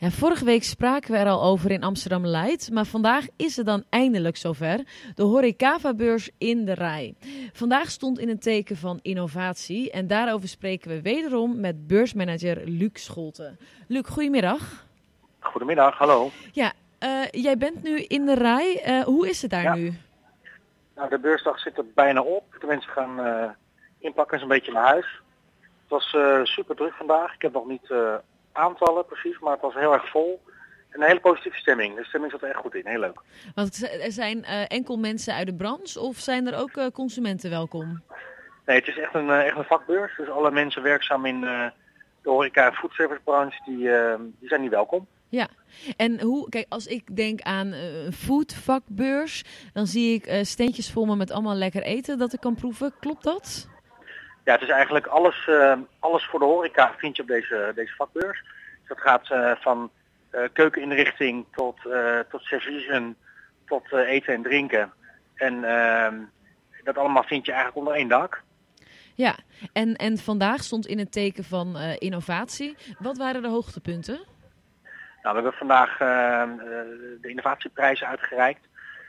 Ja, vorige week spraken we er al over in Amsterdam Light, maar vandaag is het dan eindelijk zover. De Horecava-beurs in de Rij. Vandaag stond in het teken van innovatie en daarover spreken we wederom met beursmanager Luc Scholten. Luc, goedemiddag. Goedemiddag, hallo. Ja, jij bent nu in de Rij. Hoe is het daar nu? Nou, de beursdag zit er bijna op. De mensen gaan inpakken eens een beetje naar huis. Het was super druk vandaag. Ik heb nog niet aantallen precies, maar het was heel erg vol. En een hele positieve stemming. De stemming zat er echt goed in, heel leuk. Want er zijn enkel mensen uit de branche of zijn er ook consumenten welkom? Nee, het is echt een vakbeurs. Dus alle mensen werkzaam in de horeca- en foodservicebranche, die zijn niet welkom. Ja, en kijk, als ik denk aan een foodvakbeurs, dan zie ik steentjes voor me met allemaal lekker eten dat ik kan proeven. Klopt dat? Ja, het is eigenlijk alles voor de horeca vind je op deze vakbeurs. Dus dat gaat van keukeninrichting tot serviezen, tot eten en drinken. En dat allemaal vind je eigenlijk onder één dak. Ja, en vandaag stond in het teken van innovatie. Wat waren de hoogtepunten? Nou, we hebben vandaag de innovatieprijzen uitgereikt.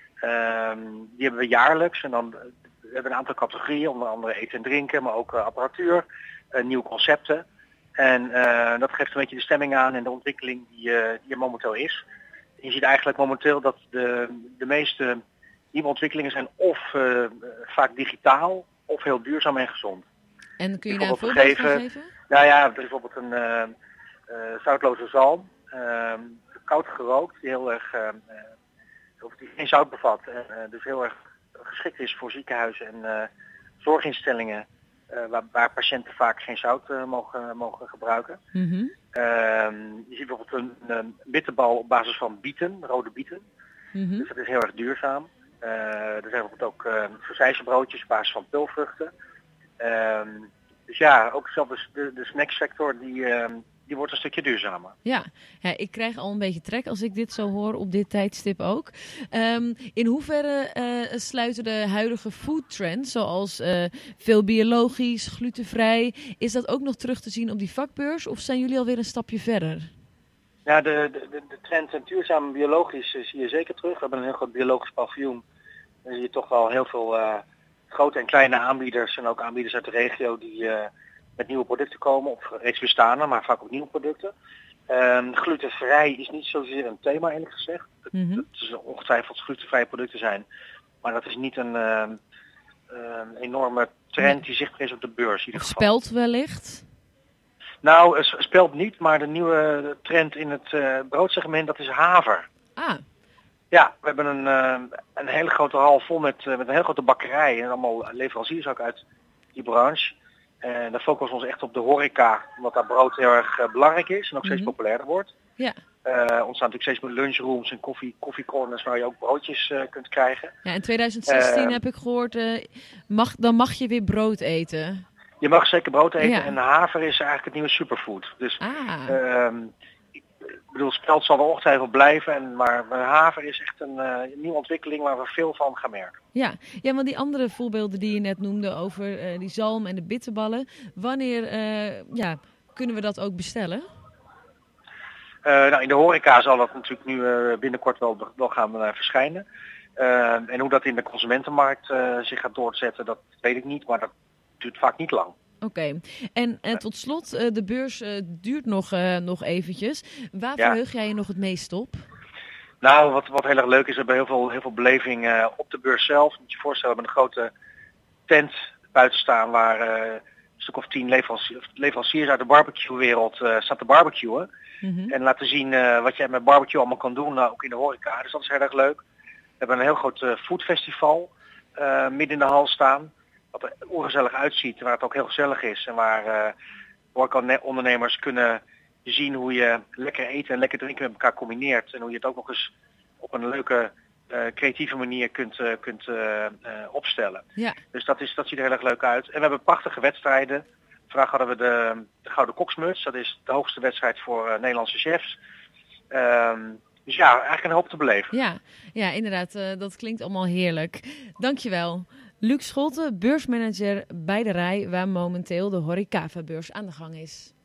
Die hebben we jaarlijks en dan we hebben een aantal categorieën, onder andere eten en drinken, maar ook apparatuur, nieuwe concepten. En dat geeft een beetje de stemming aan en de ontwikkeling die er momenteel is. Je ziet eigenlijk momenteel dat de meeste nieuwe ontwikkelingen zijn of vaak digitaal of heel duurzaam en gezond. En kun je daar een voorbeeld van geven? Nou ja, er is bijvoorbeeld een zoutloze zalm, koud gerookt, die heel erg die geen zout bevat. Dus heel erg geschikt is voor ziekenhuizen en zorginstellingen waar patiënten vaak geen zout mogen gebruiken. Mm-hmm. Je ziet bijvoorbeeld een bitterbal op basis van bieten, rode bieten. Mm-hmm. Dus dat is heel erg duurzaam. Er zijn bijvoorbeeld ook broodjes op basis van peulvruchten. Dus ja, ook zelfs de snacksector die wordt een stukje duurzamer. Ja, ik krijg al een beetje trek als ik dit zo hoor op dit tijdstip ook. In hoeverre sluiten de huidige foodtrends, zoals veel biologisch, glutenvrij, is dat ook nog terug te zien op die vakbeurs of zijn jullie alweer een stapje verder? Ja, de trend duurzaam biologisch zie je zeker terug. We hebben een heel groot biologisch paviljoen. Dan zie je toch wel heel veel grote en kleine aanbieders en ook aanbieders uit de regio die met nieuwe producten komen, of reeds bestaande, maar vaak ook nieuwe producten. Glutenvrij is niet zozeer een thema, eerlijk gezegd. Mm-hmm. Het is ongetwijfeld glutenvrije producten zijn, maar dat is niet een enorme trend die zichtbaar is op de beurs in ieder geval. Spelt wellicht? Nou, spelt niet, maar de nieuwe trend in het broodsegment, dat is haver. Ah. Ja, we hebben een hele grote hal vol met een hele grote bakkerij en allemaal leveranciers ook uit die branche. En daar focussen we ons echt op de horeca, omdat daar brood heel erg belangrijk is en ook steeds populairder wordt. Ja. Ontstaan natuurlijk steeds meer lunchrooms en koffiecorners waar je ook broodjes kunt krijgen. Ja, in 2016 heb ik gehoord, dan mag je weer brood eten. Je mag zeker brood eten Ja. en haver is eigenlijk het nieuwe superfood. Dus ik bedoel, spelt zal er ongetwijfeld blijven, maar haver is echt een nieuwe ontwikkeling waar we veel van gaan merken. Ja, want die andere voorbeelden die je net noemde over die zalm en de bitterballen, wanneer kunnen we dat ook bestellen? Nou, in de horeca zal dat natuurlijk nu binnenkort wel gaan verschijnen. En hoe dat in de consumentenmarkt zich gaat doorzetten, dat weet ik niet, maar dat duurt vaak niet lang. Oké. En tot slot, de beurs duurt nog eventjes. Waar verheug jij je nog het meest op? Nou, wat heel erg leuk is, we hebben heel veel beleving op de beurs zelf. Moet je je voorstellen, we hebben een grote tent buiten staan waar een stuk of 10 leveranciers uit de barbecue-wereld staan te barbecuen. Mm-hmm. En laten zien wat je met barbecue allemaal kan doen, ook in de horeca. Dus dat is heel erg leuk. We hebben een heel groot foodfestival midden in de hal staan. Wat er ongezellig uitziet, waar het ook heel gezellig is. En waar horeca-ondernemers kunnen zien hoe je lekker eten en lekker drinken met elkaar combineert. En hoe je het ook nog eens op een leuke, creatieve manier kunt opstellen. Ja. Dus dat ziet er heel erg leuk uit. En we hebben prachtige wedstrijden. Vandaag hadden we de Gouden Koksmuts. Dat is de hoogste wedstrijd voor Nederlandse chefs. Dus ja, eigenlijk een hoop te beleven. Ja, inderdaad. Dat klinkt allemaal heerlijk. Dankjewel. Luc Scholten, beursmanager bij de Rij, waar momenteel de Horecava-beurs aan de gang is.